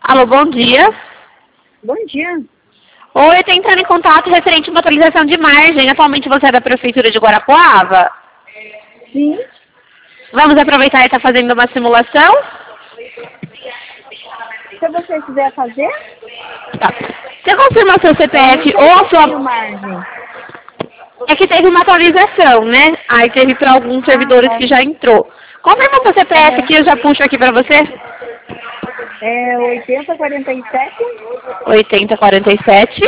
Alô, bom dia. Bom dia. Oi, tô entrando em contato referente a uma atualização de margem. Atualmente você é da Prefeitura de Guarapuava? Sim. Vamos aproveitar e estar fazendo uma simulação? Se você quiser fazer, Tá. Você confirma o seu eu não CPF sei ou se a eu tenho sua... margem. É que teve uma atualização, né? Aí teve para alguns servidores Tá. que já entrou. Confirma o seu CPF Aham. que eu já puxo aqui para você. É 8047 8047.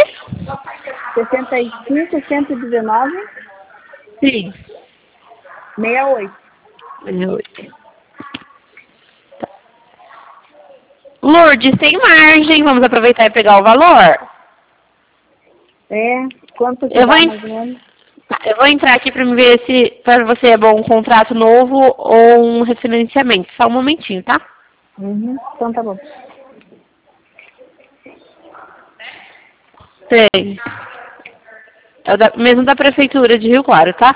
65 119 Sim. 68. 68. Lourdes, sem margem. Vamos aproveitar e pegar o valor? É, quanto que Eu vou, dá en- mais ou menos? eu vou entrar aqui para me ver se para você é bom um contrato novo ou um refinanciamento. Só um momentinho, tá? Uhum. Então tá bom. Tem. É o mesmo da Prefeitura de Rio Claro, tá?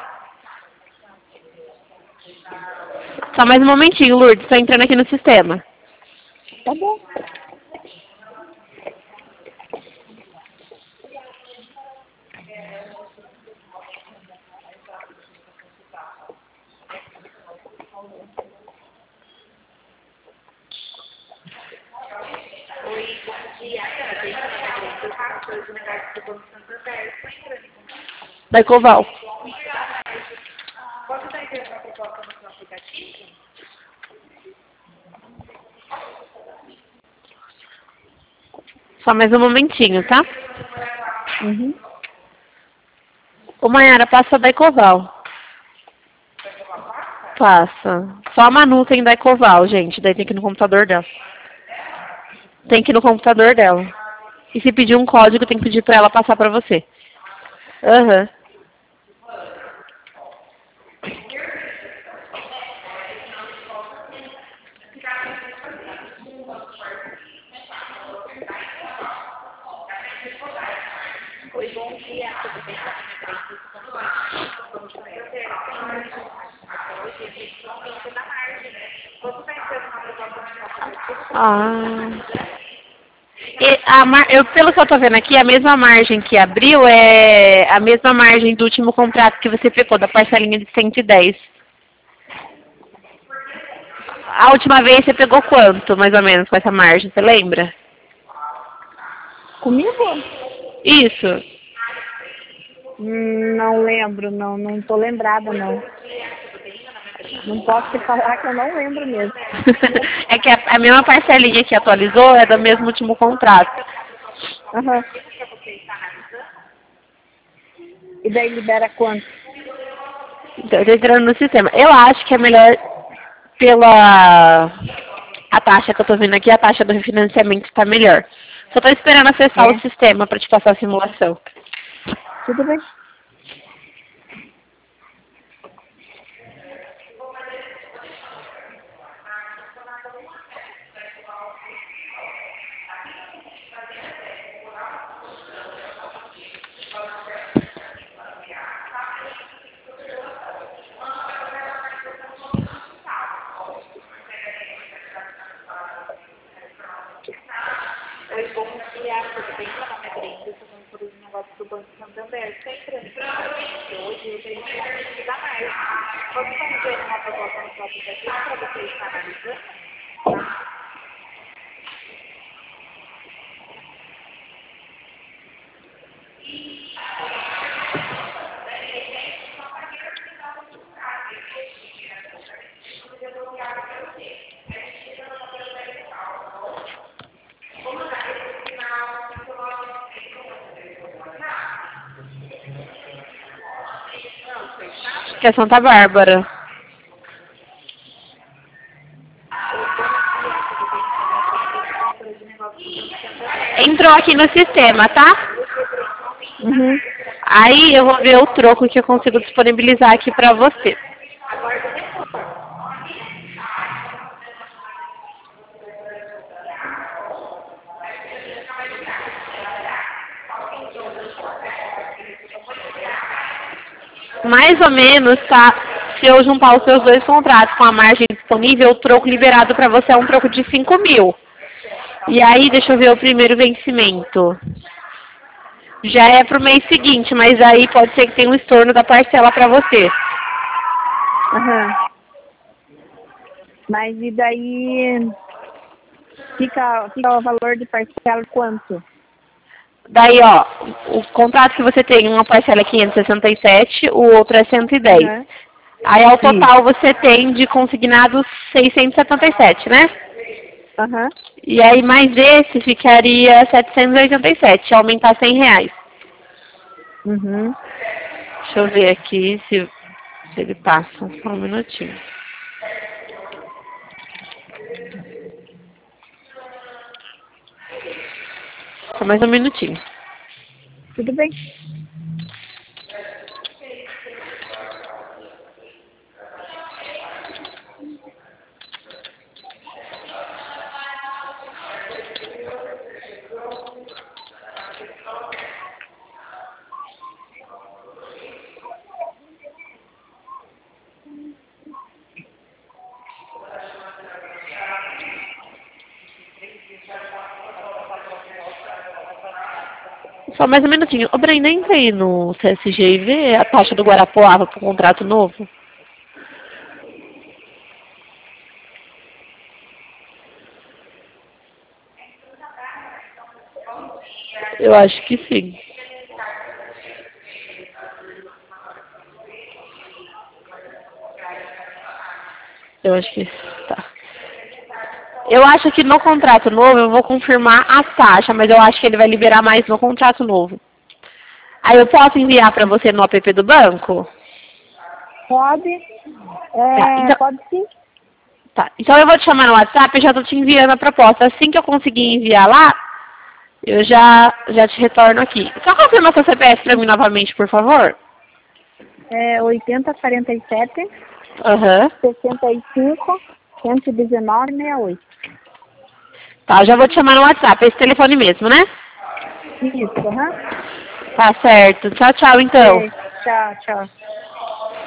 Só mais um momentinho, Lourdes. Estou entrando aqui no sistema. Tá bom. Da Coval. Só mais um momentinho, tá? Uhum. Ô, Mayara, passa da Ecoval. Passa. Só a Manu tem da Ecoval, gente. Daí tem que ir no computador dela. Tem que ir no computador dela. E se pedir um código, tem que pedir pra ela passar pra você. Aham. Ah. Pelo que eu tô vendo aqui, a mesma margem que abriu é a mesma margem do último contrato que você pegou, da parcelinha de 110. A última vez você pegou quanto, mais ou menos, com essa margem, você lembra? Comigo? Isso. Não lembro, não tô lembrada, não. Não posso te falar que eu não lembro mesmo. É que a mesma parcelinha que atualizou é do mesmo último contrato. Aham. E daí libera quanto? Então, eu tô entrando no sistema. Eu acho que é melhor pela a taxa que eu tô vendo aqui, a taxa do refinanciamento está melhor. Só tô esperando acessar o É, sistema para te passar a simulação. tudo bem. Que é Santa Bárbara. Entrou aqui no sistema, tá? Uhum. Aí eu vou ver o troco que eu consigo disponibilizar aqui pra você. Mais ou menos, tá? Se eu juntar os seus dois contratos com a margem disponível, o troco liberado pra você é um troco de 5.000. E aí, deixa eu ver o primeiro vencimento. Já é pro mês seguinte, mas aí pode ser que tenha um estorno da parcela para você. Aham. Mas e daí fica o valor de parcela quanto? Daí, ó, o contrato que você tem, uma parcela é 567, o outro é 110. Aham. Aí, ao total, você tem de consignado 677, né? Aham. E aí, mais esse ficaria 787, aumentar R$100. Uhum. Deixa eu ver aqui se ele passa. Só um minutinho. Só mais um minutinho. Tudo bem. Só mais um minutinho. Ô, Brenda, entra aí no CSG e vê a taxa do Guarapuava para o contrato novo. Eu acho que sim. Eu acho que tá. Eu acho que no contrato novo eu vou confirmar a taxa, mas eu acho que ele vai liberar mais no contrato novo. Aí eu posso enviar para você no app do banco? Pode? Tá, então, Pode sim. tá. Então eu vou te chamar no WhatsApp e já tô te enviando a proposta. Assim que eu conseguir enviar lá, eu já te retorno aqui. Só confirma seu CPF para mim novamente, por favor. 8047 Aham. 65 119 68. Tá, eu já vou te chamar no WhatsApp. Esse telefone mesmo, né? Isso, aham. Tá certo. Tchau, tchau, então. Tchau, tchau.